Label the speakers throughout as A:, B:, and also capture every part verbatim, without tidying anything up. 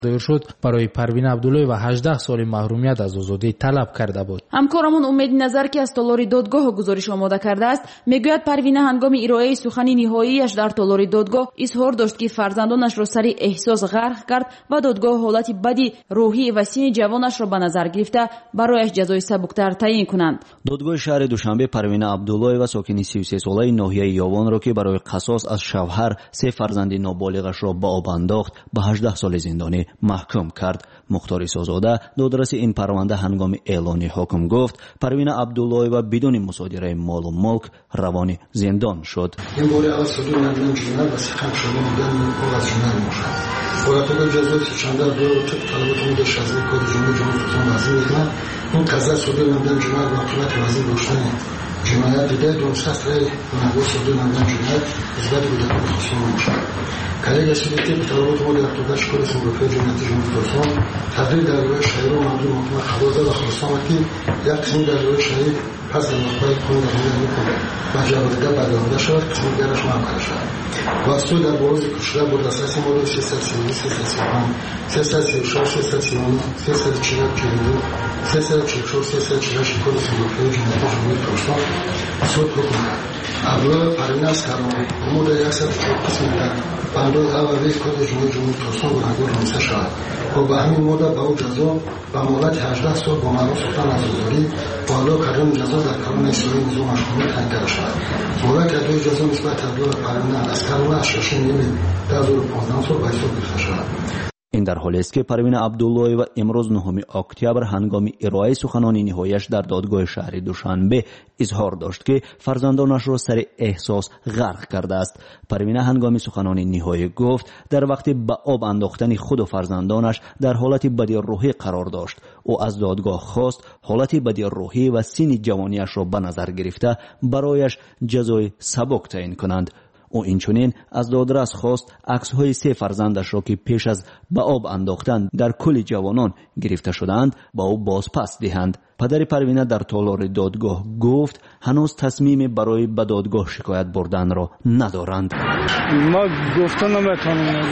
A: دایر شد برای پروین عبدالله و هجده سال محرومیت از آزادی طلب کرده بود.
B: همکارمون امید نظر که از تالار دادگاه گزارش آماده کرده است میگوید پروین هنگام ارائه سخن نهاییش در تالار دادگاه اظهار داشت که فرزندانش را سر احساس غرق کرد و دادگاه حالت بدی روحی و سن جوانش را به نظر گرفته برایش جزای سبکتر تعیین کنند.
C: دادگاه شهر دوشنبه پروین عبدالله و ساکن سی و سه ساله ناحیه یاوان را که برای قصاص از شوهر سه فرزند نابالغش را به آب انداخت به هجده سال زندانی محکوم کرد. مختار عیسی‌زاده دادرس این پرونده هنگام اعلان حکم گفت پروین عبدالله و بدون مصادره مال و ملک روان زندان شد.
D: این باره اول صدور ندارم جنر و سخم شما بودن من از جنر موشد ولاتبا جزوی سیچنده دو طلبات مده شازده کود جمعه جمعه فتان وزیر میکنن این قضا صدور ندارم جنر و اقلت وزیر روشنه جنایت دیده دونستست رای منگو صدور ندارم جنر ازباد بوده کنه خصوصا موشد کلیگ سیدیتی به طلبات مده اقتدار شکر سنگرفه جمعیتی جمعه فتان تدریل در روی شهر و مردم محکمه خبازه و خلصان وقتی یک قسم در روی شهر پس از مقبل کنه در روی میکنه و جوابده برگامده شد قسم دیگرش معمکر شد واسطو در بازی کشته بود اساسی مورد سیصد و سی و دو، سیصد و سی و پنج، سیصد و سی و شش، سیصد و سی و نه، سیصد و چهل و دو، سیصد و چهل و شش، سیصد و چهل و هشت کد سنگرفه جمعیتی جمهوری ترکستان صد حکم کرد. اول پروین از کرمان امور صد و چهار قسم در بندو اول کد جمهوری جمهوری ترکستان گناهگار رانسته شود و به همین مدت به او جزا و مهلت هجده سال با معروف سلطان از آزادی و حالا کردن جزا در کانون اسلامی نظام مشمولی تعیین کرده شود. مهلت ادای جزا نسبت عبدالله پروین از کانون اشراشی نیمی در هزار و پانزده سال به حساب گرفته شود.
C: این در حالی است که پروین عبدالله و امروز نهم اکتبر هنگام ارائه سخنان نهاییش در دادگاه شهر دوشنبه اظهار داشت که فرزندانش را سر احساس غرق کرده است. پروین هنگام سخنان نهایی گفت در وقت به آب انداختن خود و فرزندانش در حالت بدی روحی قرار داشت. او از دادگاه خواست حالت بدی روحی و سن جوانیش را به نظر گرفته برایش جزای سبک تعیین کنند. او اینچنین از دادرس خواست عکس‌های سه فرزندش را که پیش از به آب انداختن در کل جوانان گرفته شدند با او بازپس دهند. پدر پروینه در تالار دادگاه گفت هنوز تصمیم برای به دادگاه شکایت بردن را ندارند.
E: ما گفتن نمیتونم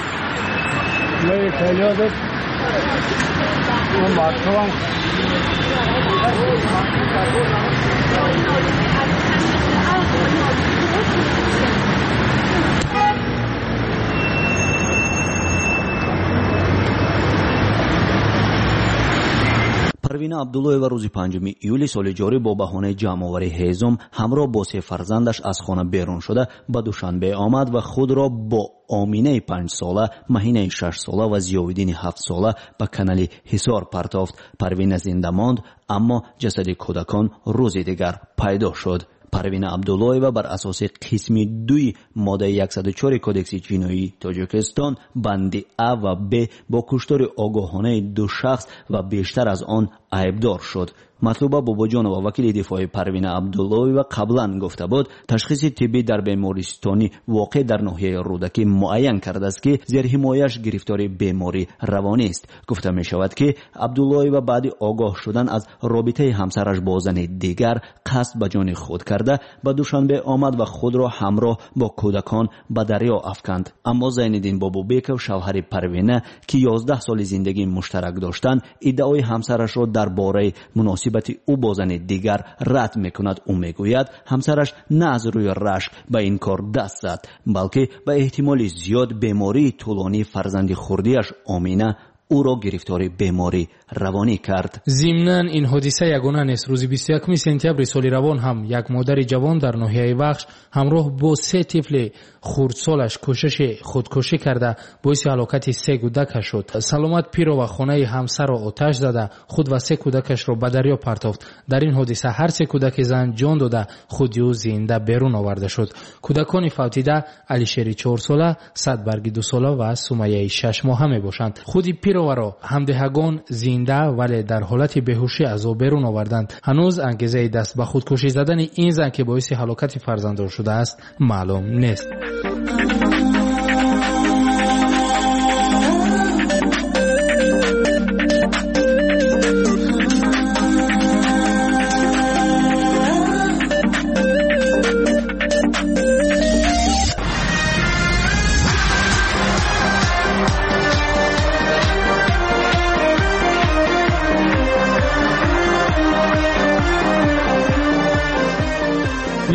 E: ما اطلاعات من باید
C: پروین عبدالله و روز پنجم ایول سال جاری با بهانه جمع‌آوری هیزم همراه با سه فرزندش از خانه بیرون شده به دوشنبه آمد و خود را با آمینه پنج ساله، مهینه شش ساله و ضیاءالدین هفت ساله به کانال حصار پرتافت. پروین زنده ماند اما جسد کودکان روز دیگر پیدا شد. پروین عبدالله و بر اساس قسم دوی ماده صد و چهار کودکس جنایی تاجیکستان بند ا و ب با کشتار آگاهانه دو شخص و بیشتر از آن عیبدار شد. مطلوبه باباجان و وکیل دفاع پروین عبدالله و قبلا گفته بود تشخیص طبی در بیمارستانی واقع در ناحیه رودکی معین کرده است که زیر حمایش گرفتار بیماری روانی است. گفته می شود که عبدالله و بعد آگاه شدن از رابطه همسرش با زن دیگر قصد به جان خود کرده به دوشنبه آمد و خود را همراه با کودکان به دریا افکند. اما زینالدین بابابکov شوهر پروینه که یازده سال زندگی مشترک داشتند ادعای همسرش را درباره مناسبت او با زن دیگر رد میکند. او میگوید همسرش نه از روی رشک به این کار دست زد بلکه به احتمال زیاد بیماری طولانی فرزند خردیش آمینه او را گرفتار بیماری روانی کرد.
A: ضمناً این حادثه یگانه نیست. روز بیست و یکم سپتامبر سال روان هم یک مادر جوان در ناحیه بخش همراه با سه طفل خردسالش کوشش خودکشی کرده باعث هلاکت سه کودک شد. سلامت پیر و خانه همسر را آتش زده خود و سه کودکش را به دریا پرتافت. در این حادثه هر سه کودک زن جان داده خودی او زنده بیرون آورده شد. کودکان فوتیده علیشری چهار ساله، صدبرگ دو ساله و سمیه شش ماهه می باشند. خودی پیر و را همدهگان زنده ولی در حالت بیهوشی از آب بیرون آوردند. هنوز انگیزه دست به خودکشی زدن این زن که باعث هلاکت فرزندان شده است معلوم نیست.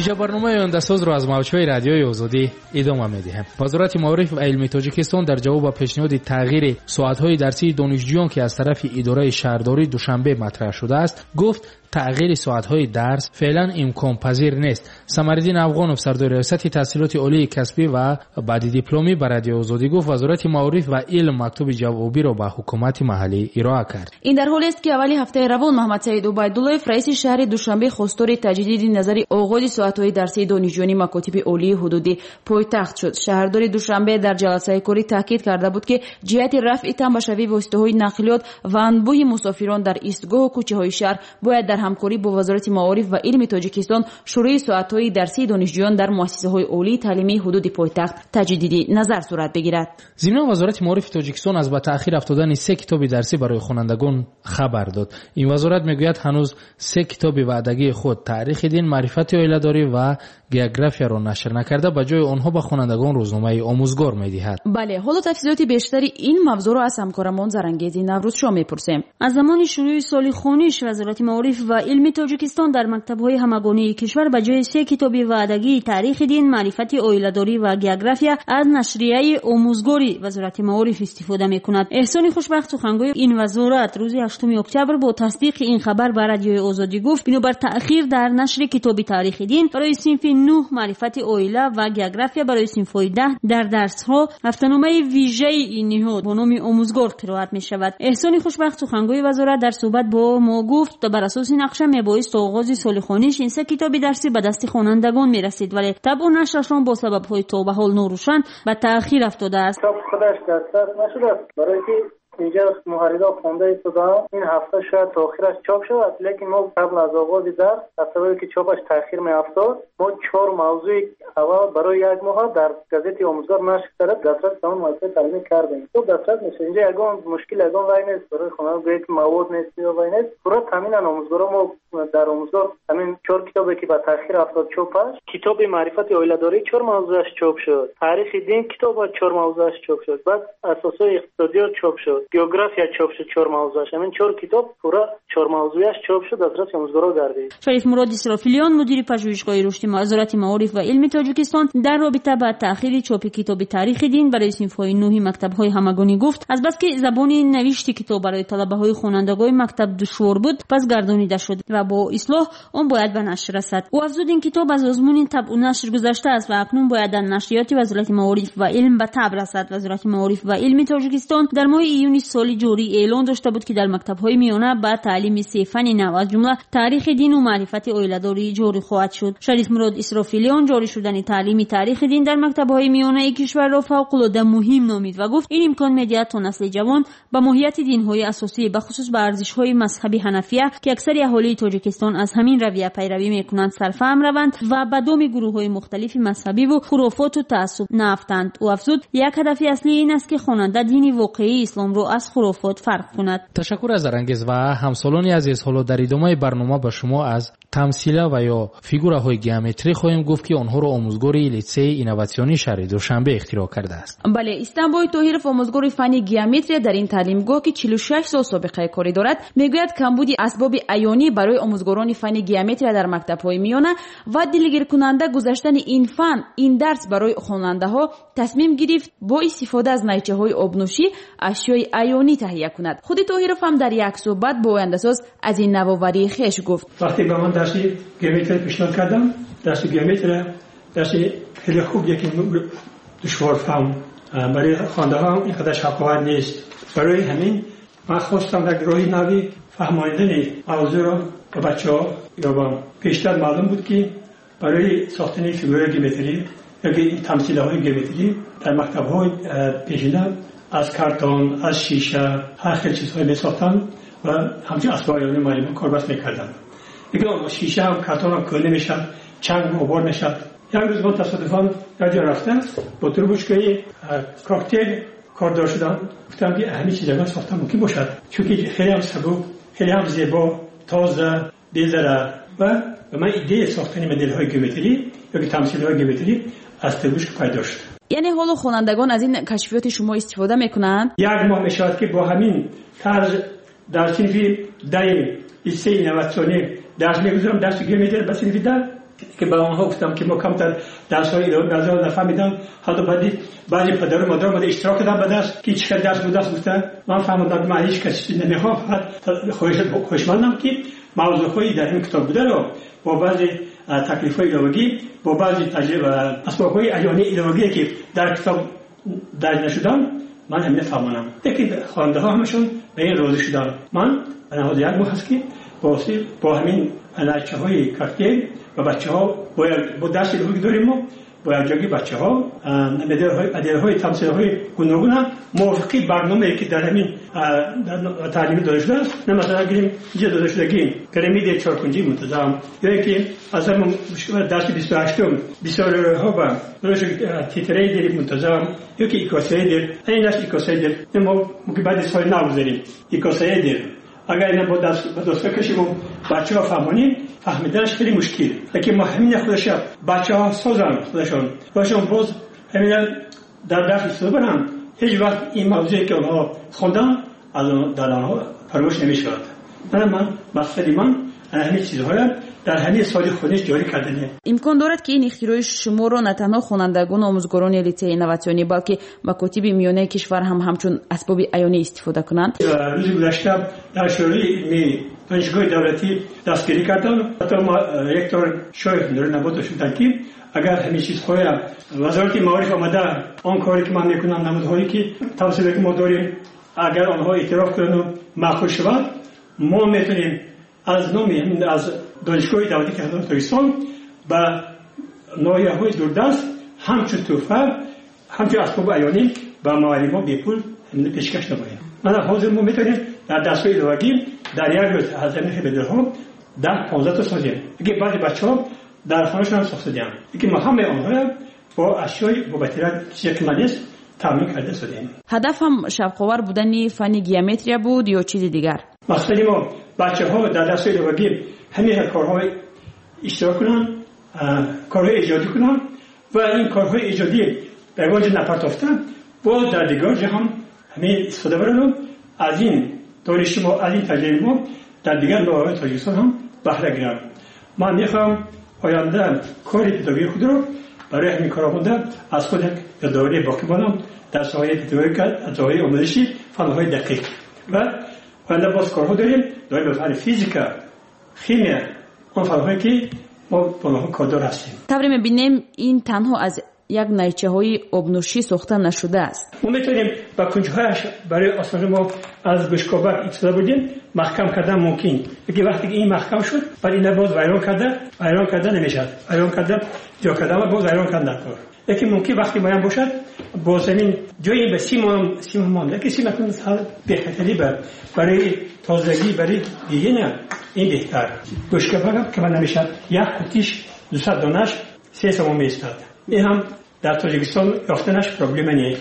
A: ویژه برنامه آینده‌ساز را از موج‌های رادیوی آزادی ادامه می‌دهیم. وزارت معارف و علم تاجیکستان در جواب پیشنهاد تغییر ساعت‌های درسی دانشجویان که از طرف اداره شهرداری دوشنبه مطرح شده است، گفت تغییر ساعت‌های درس فعلا امکان پذیر نیست. سمرالدین افغانov سردار ریاست تحصیلات عالی کسبی و بعد دیپلمی بر رادیو آزادی گفت وزارت معارف و علم مکتوب جوابی را به حکومت محلی ارائه کرد.
B: این در حالی است که اولی هفته روان محمد سعید عبیدالله رئیس شهر دوشنبه خواستار تجدید نظر آغاز ساعت‌های درسی دانشجویان مکاتب عالی حدودی پایتخت شد. شهردار دوشنبه در جلسه کاری تاکید کرده بود که جهت رفع تنبشوی واسطه‌های نقلیات و انبوه مسافران در ایستگاه و کوچه‌های شهر باید در همکاری با وزارت معارف و علم تاجیکستان شروع ساعت‌های درسی دانشجویان در مؤسسه‌های عالی تعلیمی حدود پایتخت تجدید نظر صورت بگیرد.
A: ضمن وزارت معارف تاجیکستان از به تأخیر افتادن سه کتاب درسی برای خوانندگان خبر داد. این وزارت میگوید هنوز سه کتاب وعدگی خود تاریخ دین، معرفت عایله‌داری و گئوگرافیا را نشر نکرده، به جای آنها به خوانندگان روزنامه آموزگار می‌دهد.
B: بله، حالا تفصیلات بیشتری این موضوع را از همکارمان زرنگیزی نوروز شاه می‌پرسیم.
F: از زمان شروع سال خوانش وزارت معارف و علم تاجیکستان در مکتب‌های همگانی کشور به جای سه کتاب وعدگی تاریخ دین، معرفت عایله‌داری و گئوگرافیا از نشریه آموزگاری وزارت معارف استفاده می‌کند. احسان خوشبخت سخنگوی این وزارت روز هشتم اکتبر با تصدیق این خبر به رادیوی آزادی گفت بنابر تأخیر در نشر کتاب تاریخ دین برای صنف نه معرفت عایله و گئوگرافیا برای صنف ده در درس‌ها هفته‌نامه ویژه این نهاد با نام آموزگار قرائت می‌شود. احسان خوشبخت سخنگوی وزارت در صحبت با ما گفت بر اساس نقشه میبایست آغاز سال خوانش این سه کتاب درسی به دست خوانندگان میرسید، ولی طبع نشرشان با سبب‌های تا به حال ناروشن به تأخیر افتاده است.
G: کتاب خودش دستر نشده برای که اینجا محررا خونده ایستادن این هفته شاید تاخیرش چاپ شد، لیکن ما قبل از آغاز درس از سببی که چاپش تاخیر میافتاد ما چهار موضوع اول برای یک ماه در گازت آموزگار نشر کرد دسترس به اون مؤسسه تعلیمی کردیم. تو دسترس میشه اینجا یگان مشکل یگان وای نیست برای خواننده گویا که مواد نیست یا وای نیست. پورا تامین آموزگارا ما در آموزگار همین چهار کتابی که با تاخیر افتاد چاپش، کتاب معرفت عایله‌داری چهار موضوعش چاپ شد، تاریخ دین کتاب چهار موضوعش چاپ شد، بعد اساسای اقتصادیات چاپ شد، گئوگرافیا چاپ شد چهار موضوعش. همین چهار کتاب پورا چهار موضوعش چاپ شد دسترس آموزگارا گردید.
F: شریف مراد اسرافیلیان مدیر پژوهشگاه رشد وزارت معارف و علم تاجیکستان در رابطه با تأخیر چاپ کتاب تاریخ دین برای صنف‌های نه مکتب‌های همگانی گفت از بس که زبان نوشت کتاب برای طلبه‌های خوانندگان مکتب دشوار بود پس گردانیده شد و با اصلاح آن باید به نشر رسد. او افزود این کتاب از آزمون طبع و نشر گذشته است و اکنون باید در نشریات وزارت معارف و علم به طبع رسد. وزارت معارف و علم تاجیکستان در ماه ایون سال جاری اعلان داشته بود که در مکتب‌های میانه با تعلیم سه فن نو از جمله تاریخ دین و معرفت عایله‌داری جاری خواهد شد. شریف مراد اسرافیلیان جاری شدن تعلیم تاریخ دین در مکتب‌های میانه کشور را فوق‌العاده مهم نامید و گفت این امکان می‌دهد تا نسل جوان به ماهیت دین‌های اساسی به خصوص به ارزش‌های مذهبی حنفیه که اکثر اهالی تاجیکستان از همین رویه پیروی می‌کنند سرفهم روند و به دام گروه‌های مختلف مذهبی و خرافات و تعصب نافتند. او افزود یک هدف اصلی این است که خواننده دین واقعی اسلام را از خرافات فرق کند.
A: تشکر از زرنگیز و همسالان عزیز. حالا در ادامه برنامه به شما از تمثیل و یا فیگوراهای گئومتری خواهیم گفت که آنها را آموزگاری لیسه اینواسیونی شهر دوشنبه اختراع کرده است.
B: بله، استانبول طاهرов آموزگار فن گئومتری در این تعلیمگاه که چهل و شش سال سابقه کاری دارد میگوید کمبود اسباب عیانی برای آموزگاران فن گئومتری در مکتب‌های میانه و دلگیر کننده گذاشتن این فن این درس برای خواننده‌ها تصمیم گرفت با استفاده از نیچه‌های آبنوشی اشیای عیانی تهیه کند. خود طاهرов هم در یک صحبت با آینده‌ساز از این نوآوری خویش گفت.
H: وقتی به من درس گئومتری پیشنهاد کردم، درس گئومتری درس خیلی خوب یکی دشوار فهم برای خوانده‌ها اینقدر شفاف نیست. برای همین من خواستم در راه نوی فهماندن موضوع را به بچه‌ها یا با پیشتر معلوم بود که برای ساختن فیگورهای گئومتری یا تمثیل‌های گئومتری در مکتب‌های پیشینه از کارتون، از شیشه، هر خیلی چیزهای می‌ساختن و همچنین اسباب عیانی معلم کاربست می‌کردن. دیگه اون شیشه هم کارتون هم کلی میشد، چنگ و غبار میشد. یک روز من تصادفاً یاد رفتم با تربوشکای کاکتل کاردار شدم. گفتم که همین چیزا ساختن ممکن باشد چون که خیلی هم سبک، خیلی هم زیبا، تازه، دلدار و من ایده ساختن مدل‌های گئومتری یا تمثیل‌های گئومتری از تربوشک پیدا شد.
B: یعنی حالا خوانندگان از این کشفیات شما استفاده میکنند؟
H: یک ماه میشود که با همین طرز در صنف ده لیسه اینواسیونی درس میگذارم، درس گئومتری به صنف ده که به آنها گفتم که ما کمتر درس‌های اداری نفهمیدم. حتی بعدی بعضی پدر و مادر اومده اشتراک کردن به درس که چه درس بوده گفتن. من فهمیدم من هیچ کسی نمیخوام، فقط خوشمندم که موضوعی در این کتاب بوده رو با بعضی تکلیف‌های ایدئولوژی، با بعضی تجربه اسباب‌های عیانی ایدئولوژی که در کتاب درج نشدن من هم نفهمم. یکی خواننده ها همشون به این راضی شدن. من نهاد یک ماه هست که با با همین بچه‌های کاکتیل و بچه‌ها باید با درس ایدئولوژی داریم ما باید جایی بچه‌ها مدرهای ادارهای تمثیل‌های گوناگون موافقی برنامه‌ای که در همین تعلیمی داده شده است. نه مثلا گیریم اینجا داده شده پیرامید چهارکنجی منتظم یا اینکه از همون درس بیست و هشتم بسیار ها با درست تیتری داریم منتظم یا که ایکاسایی داریم. این است ایکاسایی داریم. ما ممکن بعد سال نو بذاریم ایکاسایی داریم. اگر اینا با دست با دست کشیم و بچه ها فهمونیم فهمیدنش خیلی مشکل. لیکن ما همین خودش بچه ها سازن خودشون باشون باز همین در درس استفاده کنن. هیچ وقت این موضوعی که آنها خوندن از در آنها فراموش نمیشود. من من مقصد من همین چیزها در همین سال خودش جاری کردنه.
B: امکان دارد که این اختراع شما را نه تنها خوانندگان و آموزگاران لیسه اینواسیونی بلکه مکاتب میانه کشور هم همچون اسباب عیانی استفاده کنند.
H: روز گذشته در شورای علمی دانشگاه دولتی دستگیری کردم. حتی ما رکتور شایخ نور نبات شدن که اگر همین چیزهای وزارت معارف آمده آن کاری که من میکنم نمودهایی که توصیه که ما داریم اگر آنها اعتراف کنند و معقول شود ما میتونیم از نام از دانشگاه دولتی که هستند تاجیکستان به ناحیه‌های دوردست همچون توفر همچون اسباب عیانی به معلمان بی پول پیشکش نماییم. من حاضر ما میتونیم در دستگاه ایدئولوژی در یک روز از همین بدرها ده پانزده تا سازیم. اگه بعضی بچه‌ها در خانه‌شون هم ساخته دیدن. اگه ما همه آنها با اشیای بابتر شکل‌مندی تامین کرده شدیم.
B: هدف هم شبخوار بودن فن گیومتری بود یا چیز دیگر؟
H: مقصد ما بچه‌ها در دستگاه ایدئولوژی همین کارهای اشتراک کنن، کارهای ایجادی کنن و این کارهای ایجادی در واقع نپرداختن با در دیگر جهان همین استفاده برن از این دانش ما از این تجربه ما در دیگر نواحی تاجیکستان هم بهره گیرن. من میخوام آینده کار پداگوژی خود رو برای همین کارآمده از خود یادآوری باقی بمانم در ساحه پداگوژی در ساحه آموزشی فن‌های دقیق و آینده باز کارها داریم داریم به فن فیزیک خیمیا اون فن‌هایی که ما با اونها کادر هستیم.
B: طبری می‌بینیم این تنها از یک نیچه‌های آبنوشی ساخته نشده است.
H: ما می‌تونیم با کنج‌هایش برای آسمان ما از بشکابک استفاده بردیم محکم کردن ممکن. اگه وقتی این محکم شد بعد این باز ویران کرده ویران کرده نمیشه. ویران کرده جا کرده و باز ویران کردن کار. یکی ممکن وقتی مایم باشد با زمین جایی به سیم سیم مام یکی سیم کنه بهتری برای تازگی برای دیگه نه این بهتر. بشکابک که من نمیشه یک قطیش دویست دانش سه سوم میستاد. این هم در تاجیکستان یافتنش پروبلم نیست.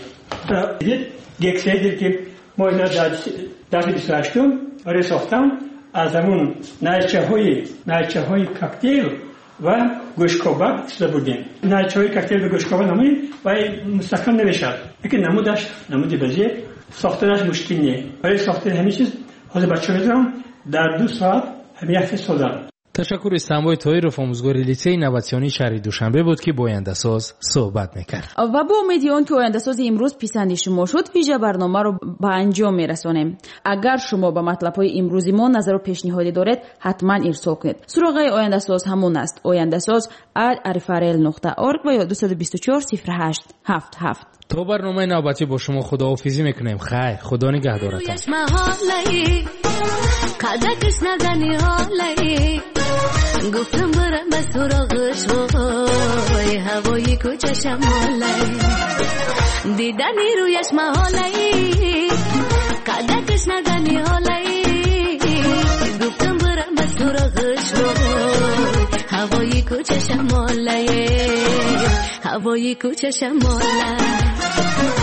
H: دید یک سری که ما اینا در در بیست و هشتم برای ساختن از همون نایچه‌های نایچه‌های کاکتیل و گوشکابک استفاده بردیم. نایچه‌های کاکتیل و گوشکابک نمایی و مستقیم نمیشه. اگه نمودش نمودی بزی ساختنش مشکل نیست. برای ساختن همین چیز حاضر بچه‌ها می‌ذارم در دو ساعت همین حرف سازم.
A: تشکر استنبای طاهرов آموزگار لیسه اینواسیونی شهر دوشنبه بود که با آینده ساز صحبت میکرد
B: و با امید آن که آینده ساز امروز پسند شما شد ویژه برنامه رو به انجام میرسونیم. اگر شما به مطلب های امروز ما نظر و پیشنهادی دارید حتما ارسال کنید. سراغ آینده ساز همون است آینده ساز ات arifarel نقطه org و یا دو دو چهار صفر هشت هفت هفت.
A: تا برنامه نوبتی با شما خداحافظی میکنیم. خیر خدا نگهدارتان.
I: قدکش نزنی حالی گفتم برم به سراغش وای هوای کوچه شمالی دیدنی رویش محالی قدکش نزنی حالی گفتم برم به سراغش وای هوای کوچه شمالی هوای کوچه شمالی